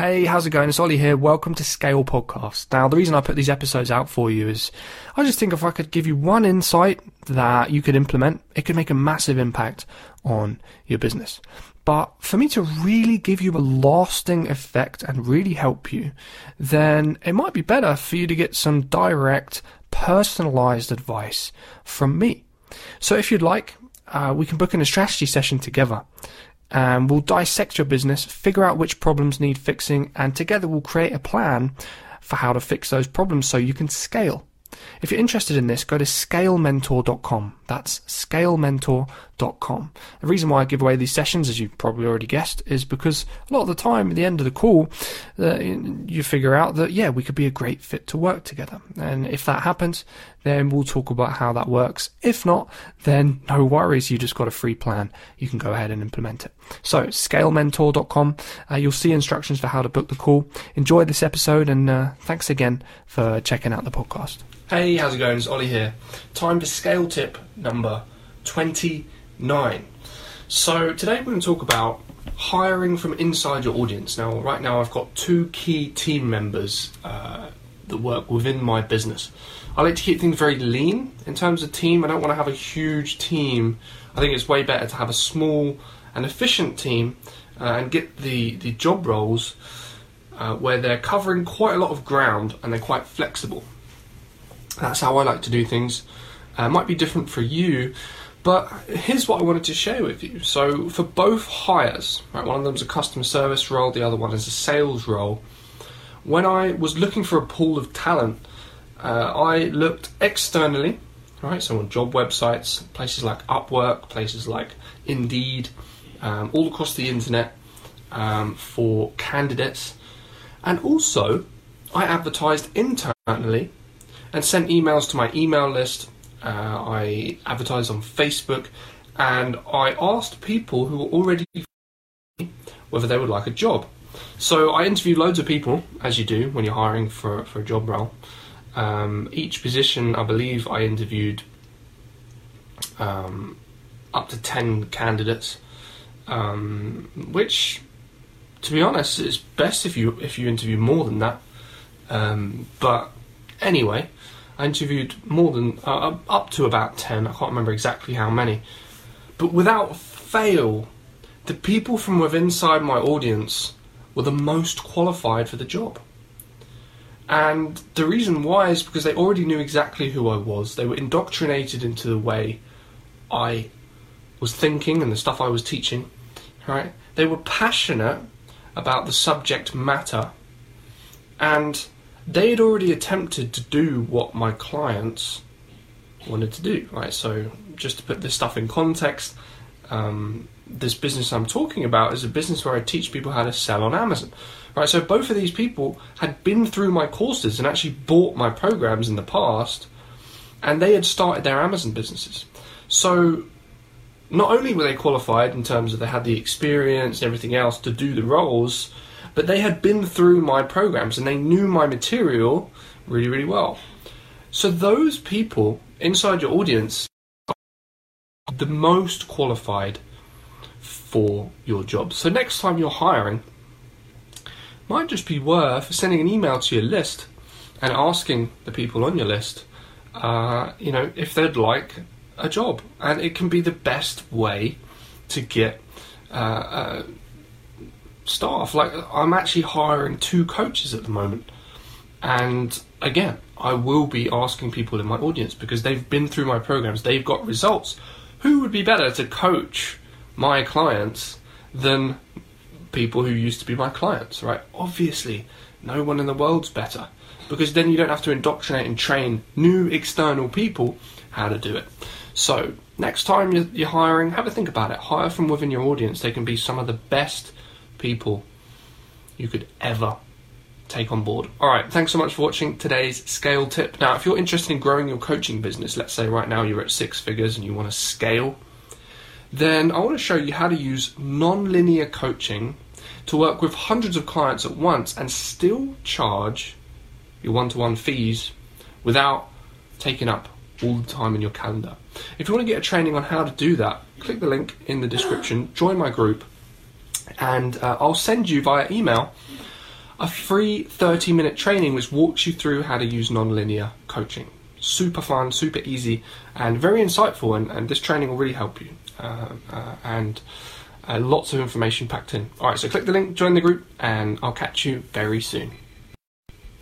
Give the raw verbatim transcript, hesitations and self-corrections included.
Hey, how's it going? It's Ollie here. Welcome to Scale Podcast. Now, the reason I put these episodes out for you is I just think if I could give you one insight that you could implement, it could make a massive impact on your business. But for me to really give you a lasting effect and really help you, then it might be better for you to get some direct, personalized advice from me. So if you'd like, uh, we can book in a strategy session together. And we'll dissect your business, figure out which problems need fixing, and together we'll create a plan for how to fix those problems so you can scale. If you're interested in this, go to scale mentor dot com. That's scale mentor dot com. The reason why I give away these sessions, as you probably already guessed, is because a lot of the time at the end of the call, uh, you figure out that, yeah, we could be a great fit to work together. And if that happens, then we'll talk about how that works. If not, then no worries. You just got a free plan. You can go ahead and implement it. So scale mentor dot com. Uh, you'll see instructions for how to book the call. Enjoy this episode, and uh, thanks again for checking out the podcast. Hey, how's it going? It's Ollie here. Time for scale tip number twenty-nine. So today we're going to talk about hiring from inside your audience. Now, right now I've got two key team members uh, that work within my business. I like to keep things very lean in terms of team. I don't want to have a huge team. I think it's way better to have a small and efficient team uh, and get the, the job roles uh, where they're covering quite a lot of ground and they're quite flexible. That's how I like to do things. Uh, might be different for you, but here's what I wanted to share with you. So for both hires, right, one of them is a customer service role, the other one is a sales role. When I was looking for a pool of talent, uh, I looked externally, right, so on job websites, places like Upwork, places like Indeed, um, all across the internet um, for candidates. And also, I advertised internally and sent emails to my email list. Uh, I advertised on Facebook, and I asked people who were already whether they would like a job. So I interviewed loads of people, as you do when you're hiring for, for a job role. Um, each position, I believe, I interviewed um, up to ten candidates, um, which, to be honest, is best if you if you interview more than that. Um, but anyway, I interviewed more than, uh, up to about ten, I can't remember exactly how many. But without fail, the people from within inside my audience were the most qualified for the job. And the reason why is because they already knew exactly who I was. They were indoctrinated into the way I was thinking and the stuff I was teaching, right? They were passionate about the subject matter, and they had already attempted to do what my clients wanted to do, right? So just to put this stuff in context, um, this business I'm talking about is a business where I teach people how to sell on Amazon, right? So both of these people had been through my courses and actually bought my programs in the past, and they had started their Amazon businesses. So not only were they qualified in terms of they had the experience and everything else to do the roles, but they had been through my programs and they knew my material really, really well. So those people inside your audience are the most qualified for your job. So next time you're hiring, might just be worth sending an email to your list and asking the people on your list, uh, you know, if they'd like a job. And it can be the best way to get uh, uh, staff. Like, I'm actually hiring two coaches at the moment, and again, I will be asking people in my audience because they've been through my programs, they've got results. Who would be better to coach my clients than people who used to be my clients, right? Obviously, no one in the world's better, because then you don't have to indoctrinate and train new external people how to do it. So next time you're, you're hiring, have a think about it. Hire from within your audience. They can be some of the best people you could ever take on board. Alright, thanks so much for watching today's scale tip. Now, if you're interested in growing your coaching business, let's say right now you're at six figures and you want to scale, then I want to show you how to use non-linear coaching to work with hundreds of clients at once and still charge your one-to-one fees without taking up all the time in your calendar. If you want to get a training on how to do that, click the link in the description, join my group, and uh, I'll send you via email a free thirty minute training which walks you through how to use non-linear coaching. Super fun, super easy, and very insightful, and, and this training will really help you. Uh, uh, and uh, lots of information packed in. Alright, so click the link, join the group, and I'll catch you very soon.